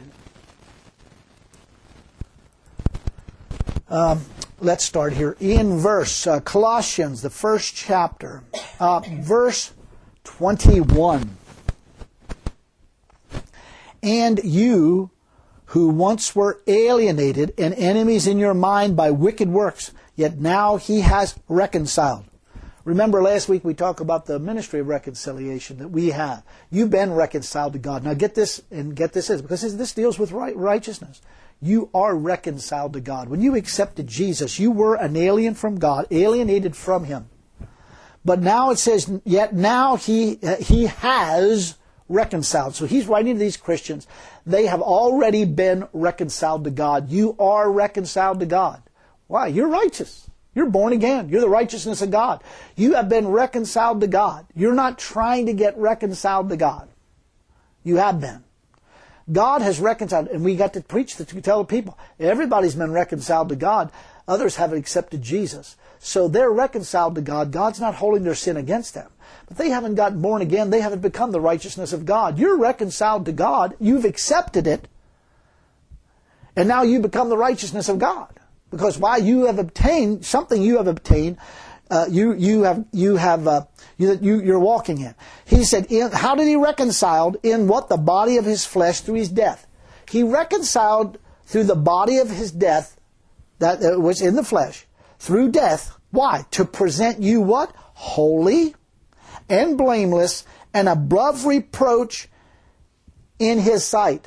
Let's start here in Colossians, the first chapter, verse 21. And you who once were alienated and enemies in your mind by wicked works, yet now He has reconciled. Remember last week we talked about the ministry of reconciliation that we have. You've been reconciled to God. Now get this, because this deals with righteousness. You are reconciled to God. When you accepted Jesus, you were an alien from God, alienated from Him. But now it says, yet now He has reconciled. So He's writing to these Christians. They have already been reconciled to God. You are reconciled to God. Why? You're righteous. You're born again. You're the righteousness of God. You have been reconciled to God. You're not trying to get reconciled to God. You have been. God has reconciled, and we got to preach to tell the people. Everybody's been reconciled to God. Others haven't accepted Jesus. So they're reconciled to God. God's not holding their sin against them. But they haven't gotten born again. They haven't become the righteousness of God. You're reconciled to God. You've accepted it. And now you become the righteousness of God. Because why? You have obtained something you have obtained. You're walking in. He said, how did He reconcile? In what? The body of His flesh through His death. He reconciled through the body of His death, that was in the flesh, through death. Why? To present you what? Holy and blameless and above reproach in His sight.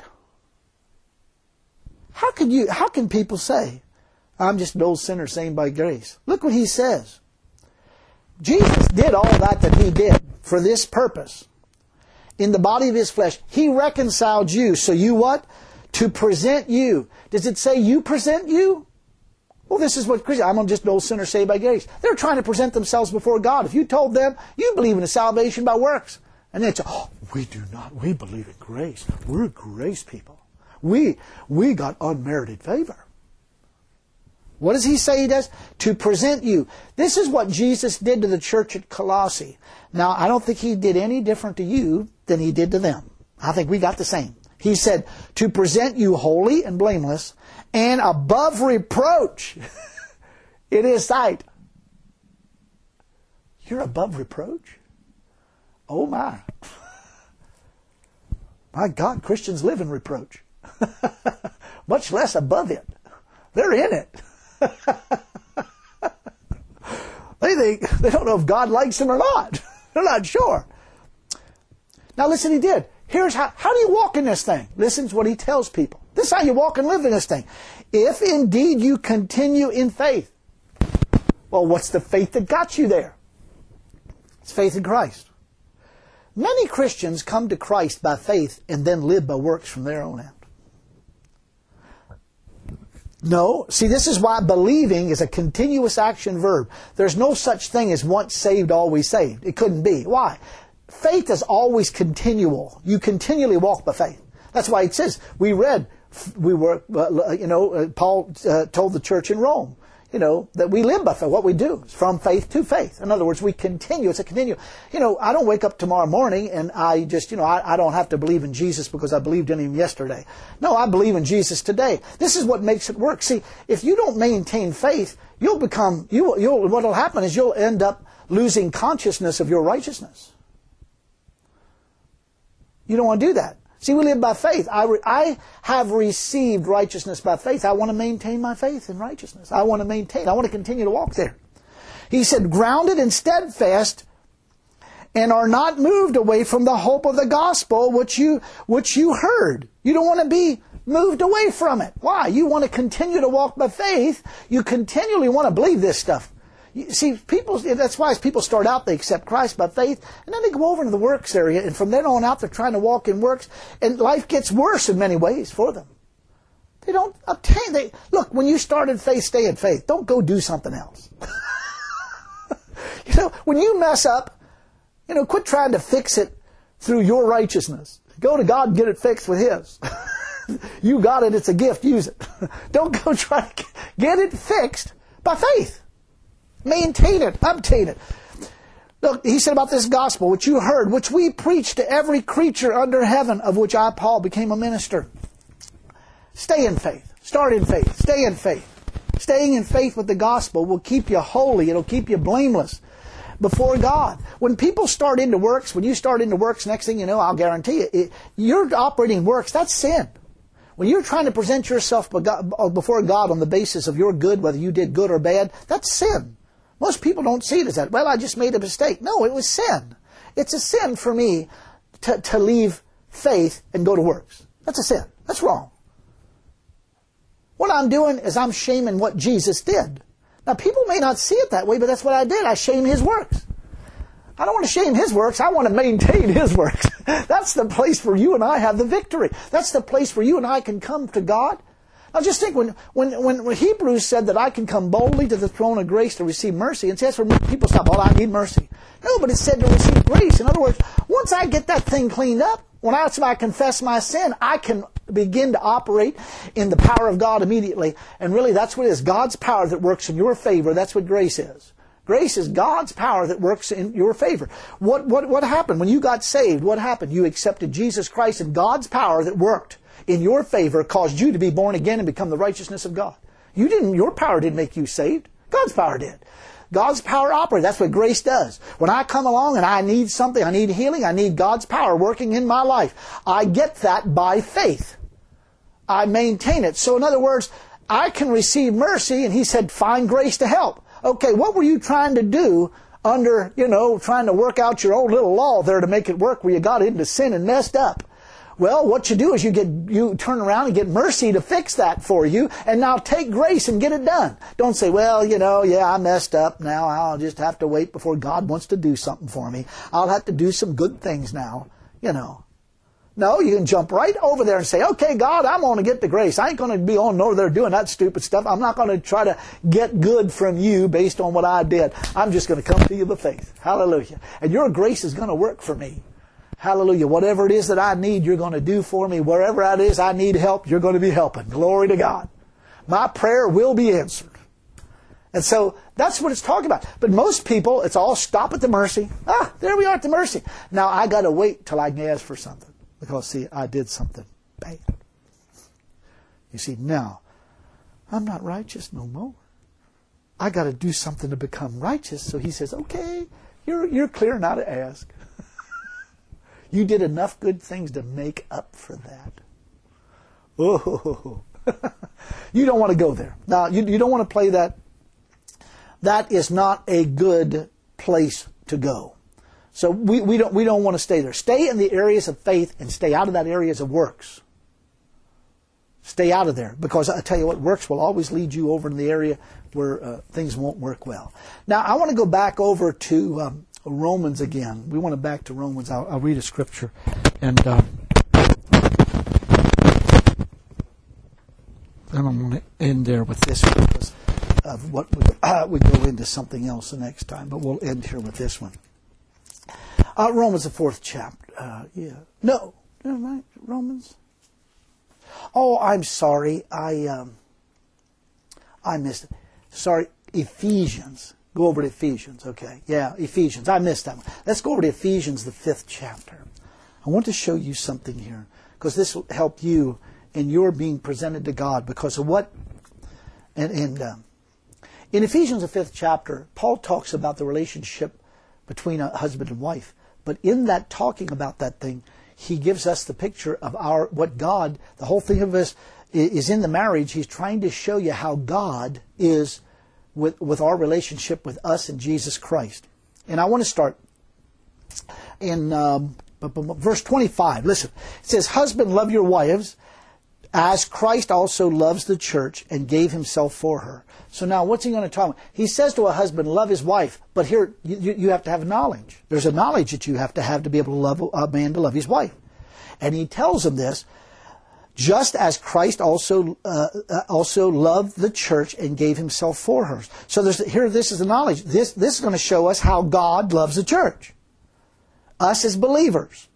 How can people say, I'm just an old sinner saved by grace? Look what He says. Jesus did all that He did for this purpose. In the body of His flesh, He reconciled you. So you what? To present you. Does it say you present you? Well, this is what Christians, I'm just an old sinner saved by grace. They're trying to present themselves before God. If you told them, you believe in a salvation by works. And they'd say, we do not. We believe in grace. We're grace people. We got unmerited favor. What does he say he does? To present you. This is what Jesus did to the church at Colossae. Now, I don't think he did any different to you than he did to them. I think we got the same. He said, to present you holy and blameless and above reproach in His sight. You're above reproach? Oh my. My God, Christians live in reproach. Much less above it. They're in it. They don't know if God likes them or not. They're not sure. Now listen, he did. Here's how do you walk in this thing? Listen to what he tells people. This is how you walk and live in this thing. If indeed you continue in faith. Well, what's the faith that got you there? It's faith in Christ. Many Christians come to Christ by faith and then live by works from their own end. No. See, this is why believing is a continuous action verb. There's no such thing as once saved, always saved. It couldn't be. Why? Faith is always continual. You continually walk by faith. That's why it says, Paul told the church in Rome, that we live by faith. What we do is from faith to faith. In other words, we continue. It's a continue. I don't wake up tomorrow morning and I just, I don't have to believe in Jesus because I believed in Him yesterday. No, I believe in Jesus today. This is what makes it work. See, if you don't maintain faith, what'll happen is you'll end up losing consciousness of your righteousness. You don't want to do that. See, we live by faith. I have received righteousness by faith. I want to maintain my faith in righteousness. I want to continue to walk there. He said, grounded and steadfast, and are not moved away from the hope of the gospel which you heard. You don't want to be moved away from it. Why? You want to continue to walk by faith. You continually want to believe this stuff. See, that's why as people start out, they accept Christ by faith, and then they go over into the works area, and from then on out, they're trying to walk in works, and life gets worse in many ways for them. They don't obtain. Look, when you start in faith, stay in faith. Don't go do something else. When you mess up, quit trying to fix it through your righteousness. Go to God and get it fixed with His. You got it. It's a gift. Use it. Don't go try to get it fixed by faith. Maintain it. Obtain it. Look, he said about this gospel, which you heard, which we preach to every creature under heaven, of which I, Paul, became a minister. Stay in faith. Start in faith. Stay in faith. Staying in faith with the gospel will keep you holy. It'll keep you blameless before God. When people start into works, when you start into works, next thing you know, I'll guarantee you, you're operating works. That's sin. When you're trying to present yourself before God on the basis of your good, whether you did good or bad, that's sin. Most people don't see it as that. Well, I just made a mistake. No, it was sin. It's a sin for me to leave faith and go to works. That's a sin. That's wrong. What I'm doing is I'm shaming what Jesus did. Now, people may not see it that way, but that's what I did. I shame His works. I don't want to shame His works. I want to maintain His works. That's the place where you and I have the victory. That's the place where you and I can come to God. Now just think, when Hebrews said that I can come boldly to the throne of grace to receive mercy, and that's where people stop, I need mercy. No, but it said to receive grace. In other words, once I get that thing cleaned up, when I confess my sin, I can begin to operate in the power of God immediately. And really that's what it is. God's power that works in your favor. That's what grace is. Grace is God's power that works in your favor. What happened? When you got saved, what happened? You accepted Jesus Christ, and God's power that worked in your favor caused you to be born again and become the righteousness of God. Your power didn't make you saved. God's power did. God's power operates. That's what grace does. When I come along and I need something, I need healing, I need God's power working in my life. I get that by faith. I maintain it. So in other words, I can receive mercy, and He said, find grace to help. Okay, what were you trying to do under, trying to work out your own little law there to make it work where you got into sin and messed up? Well, what you do is you turn around and get mercy to fix that for you, and now take grace and get it done. Don't say, well, I messed up. Now I'll just have to wait before God wants to do something for me. I'll have to do some good things now, No, you can jump right over there and say, okay, God, I'm going to get the grace. I ain't going to be on over there doing that stupid stuff. I'm not going to try to get good from you based on what I did. I'm just going to come to you by faith. Hallelujah. And your grace is going to work for me. Hallelujah. Whatever it is that I need, you're going to do for me. Wherever it is I need help, you're going to be helping. Glory to God. My prayer will be answered. And so that's what it's talking about. But most people, it's all stop at the mercy. There we are at the mercy. Now I got to wait till I can ask for something. Because, see, I did something bad. You see, now, I'm not righteous no more. I got to do something to become righteous. So he says, okay, you're clear now to ask. You did enough good things to make up for that. Oh, you don't want to go there. Now, you don't want to play that. That is not a good place to go. So we don't want to stay there. Stay in the areas of faith and stay out of that areas of works. Stay out of there, because I tell you what, works will always lead you over in the area where things won't work well. Now, I want to go back over to Romans again. We want to back to Romans. I'll read a scripture, and then I'm going to end there with this one, because of what we go into something else the next time. But we'll end here with this one. Romans, the 4th chapter. No, right? Romans. Oh, I'm sorry. I missed it. Sorry, Ephesians. Go over to Ephesians. Okay. Yeah, Ephesians. I missed that one. Let's go over to Ephesians, the 5th chapter. I want to show you something here, because this will help you in your being presented to God, because of what... In Ephesians, the 5th chapter, Paul talks about the relationship between a husband and wife. But in that talking about that thing, he gives us the picture of what God, the whole thing of this is in the marriage. He's trying to show you how God is with our relationship with us and Jesus Christ. And I want to start in verse 25. Listen, it says, "Husband, love your wives, as Christ also loves the church and gave himself for her." So now what's he going to talk about? He says to a husband, love his wife. But here you have to have knowledge. There's a knowledge that you have to be able to love a man to love his wife. And he tells him this, just as Christ also loved the church and gave himself for her. So this is the knowledge. This is going to show us how God loves the church. Us as believers.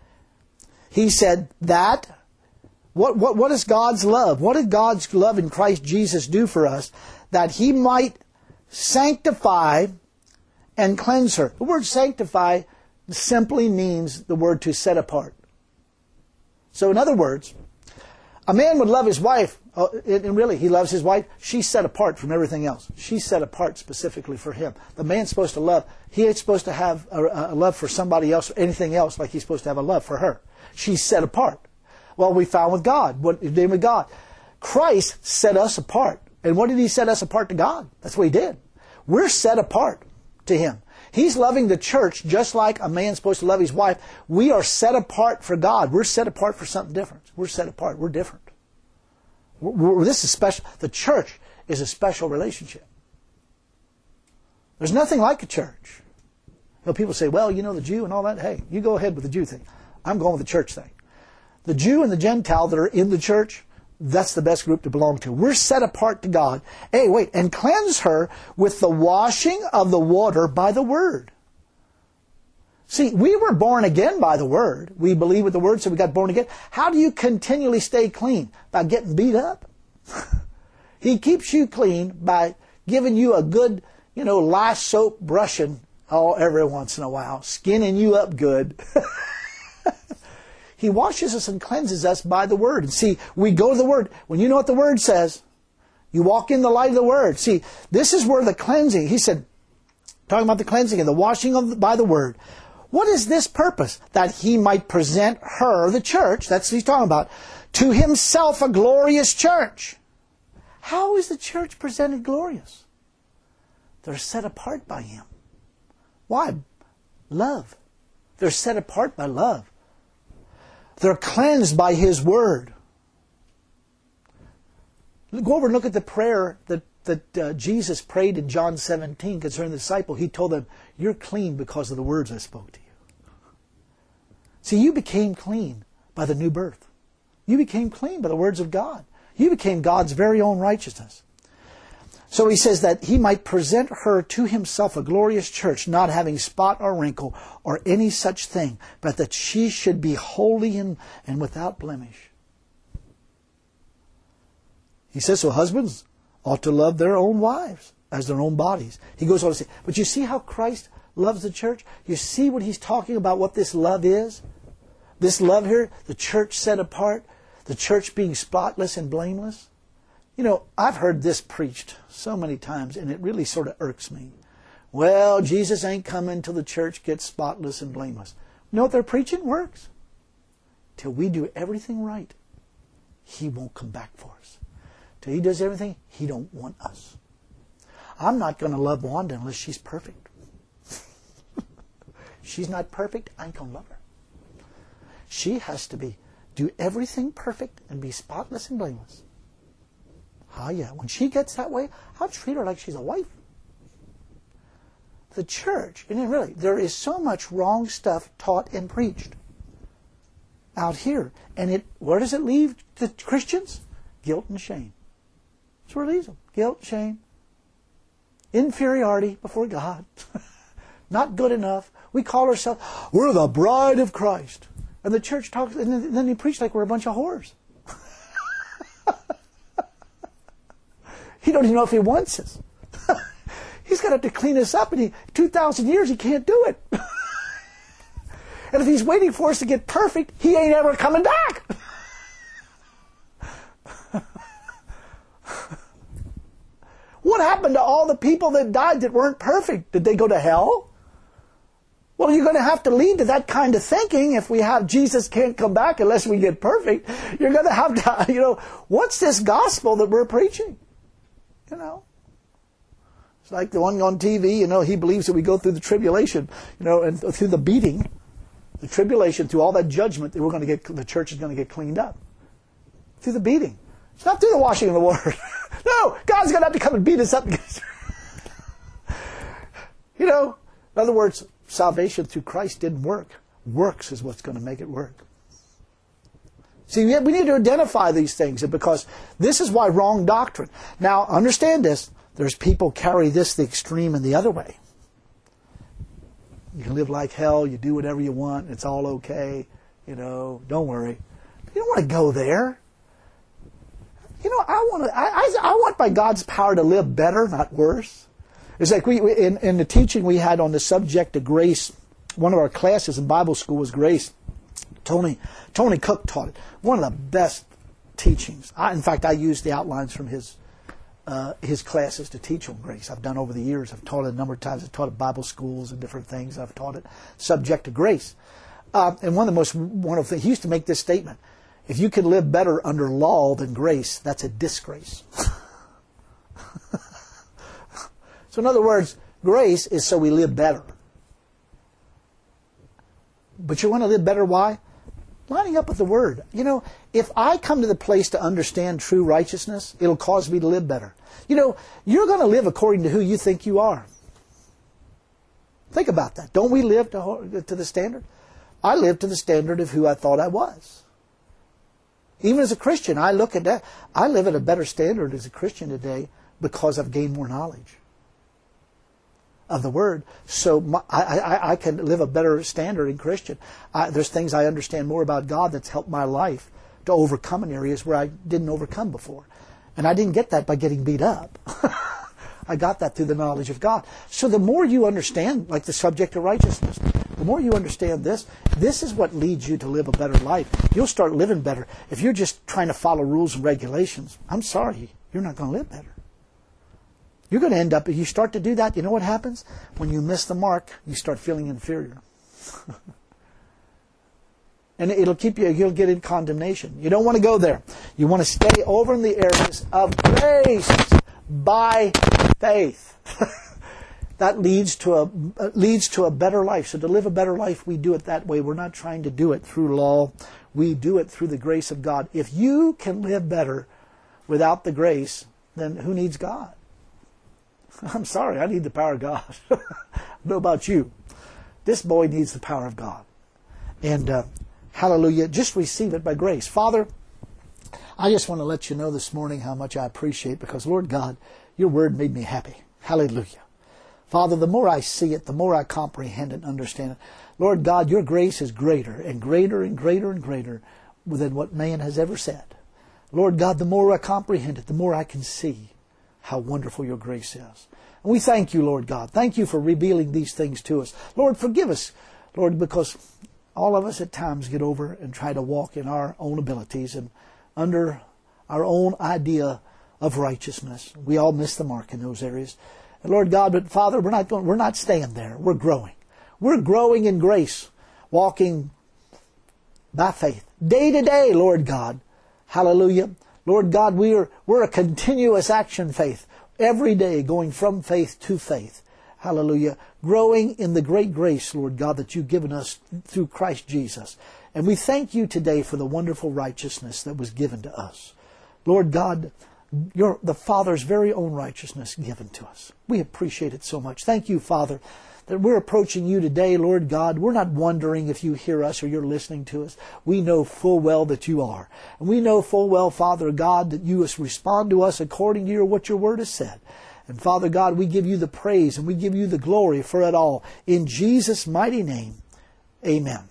He said that... What is God's love? What did God's love in Christ Jesus do for us? That He might sanctify and cleanse her. The word sanctify simply means the word to set apart. So in other words, a man would love his wife, and really he loves his wife. She's set apart from everything else. She's set apart specifically for him. The man's supposed to love. He ain't supposed to have a love for somebody else or anything else like he's supposed to have a love for her. She's set apart. Well, we found with God. What did with God? Christ set us apart. And what did He set us apart to God? That's what He did. We're set apart to Him. He's loving the church just like a man's supposed to love his wife. We are set apart for God. We're set apart for something different. We're set apart. We're different. This is special. The church is a special relationship. There's nothing like a church. You know, people say, well, you know, the Jew and all that. Hey, you go ahead with the Jew thing. I'm going with the church thing. The Jew and the Gentile that are in the church, that's the best group to belong to. We're set apart to God. Hey, wait, and cleanse her with the washing of the water by the Word. See, we were born again by the Word. We believe with the Word, so we got born again. How do you continually stay clean? By getting beat up? He keeps you clean by giving you a good, last soap brushing every once in a while, skinning you up good. He washes us and cleanses us by the Word. And see, we go to the Word. When you know what the Word says, you walk in the light of the Word. See, this is where the cleansing, he said, talking about the cleansing and the washing by the Word. What is this purpose? That He might present her, the church, that's what He's talking about, to Himself a glorious church. How is the church presented glorious? They're set apart by Him. Why? Love. They're set apart by love. They're cleansed by His Word. Go over and look at the prayer that Jesus prayed in John 17 concerning the disciple. He told them, you're clean because of the words I spoke to you. See, you became clean by the new birth. You became clean by the words of God. You became God's very own righteousness. So he says that He might present her to Himself a glorious church, not having spot or wrinkle or any such thing, but that she should be holy and without blemish. He says, so husbands ought to love their own wives, as their own bodies. He goes on to say, but you see how Christ loves the church? You see what he's talking about, what this love is? This love here, the church set apart, the church being spotless and blameless. You know, I've heard this preached so many times, and it really sort of irks me. Well, Jesus ain't coming till the church gets spotless and blameless. You know what they're preaching? Works. Till we do everything right, he won't come back for us. Till he does everything, he don't want us. I'm not going to love Wanda unless she's perfect. She's not perfect, I ain't going to love her. She has to do everything perfect and be spotless and blameless. Ah, yeah. When she gets that way, I'll treat her like she's a wife. The church, and really, there is so much wrong stuff taught and preached out here. And where does it leave the Christians? Guilt and shame. That's where it leaves them. Guilt, shame. Inferiority before God. Not good enough. We call ourselves, we're the bride of Christ. And the church talks, and then they preach like we're a bunch of whores. He don't even know if he wants us. He's got to clean us up, and 2,000 years he can't do it. And if he's waiting for us to get perfect, he ain't ever coming back. What happened to all the people that died that weren't perfect? Did they go to hell? Well, you're going to have to lead to that kind of thinking if we have Jesus can't come back unless we get perfect. You're going to have to, what's this gospel that we're preaching? It's like the one on TV, he believes that we go through the tribulation, and through the beating, the tribulation, through all that judgment, that the church is going to get cleaned up. Through the beating. It's not through the washing of the Word. No, God's going to have to come and beat us up. In other words, salvation through Christ didn't work. Works is what's going to make it work. See, we need to identify these things, because this is why wrong doctrine. Now, understand this. There's people carry this the extreme and the other way. You can live like hell. You do whatever you want. It's all okay. Don't worry. You don't want to go there. I want by God's power to live better, not worse. It's like in the teaching we had on the subject of grace, one of our classes in Bible school was grace. Tony Cook taught it. One of the best teachings. In fact, I used the outlines from his classes to teach on grace. I've done over the years. I've taught it a number of times. I've taught at Bible schools and different things. I've taught it subject to grace. And one of the most wonderful things, he used to make this statement: if you can live better under law than grace, that's a disgrace. So in other words, grace is so we live better. But you want to live better, why? Lining up with the Word. If I come to the place to understand true righteousness, it'll cause me to live better. You're going to live according to who you think you are. Think about that. Don't we live to the standard? I live to the standard of who I thought I was. Even as a Christian, I look at that. I live at a better standard as a Christian today because I've gained more knowledge of the Word. So I can live a better standard in Christian. There's things I understand more about God that's helped my life to overcome in areas where I didn't overcome before. And I didn't get that by getting beat up. I got that through the knowledge of God. So the more you understand, like the subject of righteousness, the more you understand this is what leads you to live a better life. You'll start living better. If you're just trying to follow rules and regulations, I'm sorry, you're not going to live better. You're going to end up, if you start to do that, you know what happens? When you miss the mark, you start feeling inferior. And you'll get in condemnation. You don't want to go there. You want to stay over in the areas of grace by faith. That leads to a better life. So to live a better life, we do it that way. We're not trying to do it through law. We do it through the grace of God. If you can live better without the grace, then who needs God? I'm sorry, I need the power of God. I don't know about you. This boy needs the power of God. And hallelujah, just receive it by grace. Father, I just want to let you know this morning how much I appreciate, because, Lord God, your word made me happy. Hallelujah. Father, the more I see it, the more I comprehend and understand it. Lord God, your grace is greater and greater and greater and greater than what man has ever said. Lord God, the more I comprehend it, the more I can see how wonderful your grace is. And we thank you, Lord God. Thank you for revealing these things to us. Lord, forgive us, Lord, because all of us at times get over and try to walk in our own abilities and under our own idea of righteousness. We all miss the mark in those areas. And Lord God, but Father, we're not staying there. We're growing. We're growing in grace, walking by faith, day to day, Lord God. Hallelujah. Lord God, we're a continuous action faith, every day going from faith to faith. Hallelujah. Growing in the great grace, Lord God, that you've given us through Christ Jesus. And we thank you today for the wonderful righteousness that was given to us. Lord God, the Father's very own righteousness given to us. We appreciate it so much. Thank you, Father, that we're approaching you today, Lord God. We're not wondering if you hear us or you're listening to us. We know full well that you are. And we know full well, Father God, that you respond to us according to what your word has said. And Father God, we give you the praise and we give you the glory for it all. In Jesus' mighty name, amen.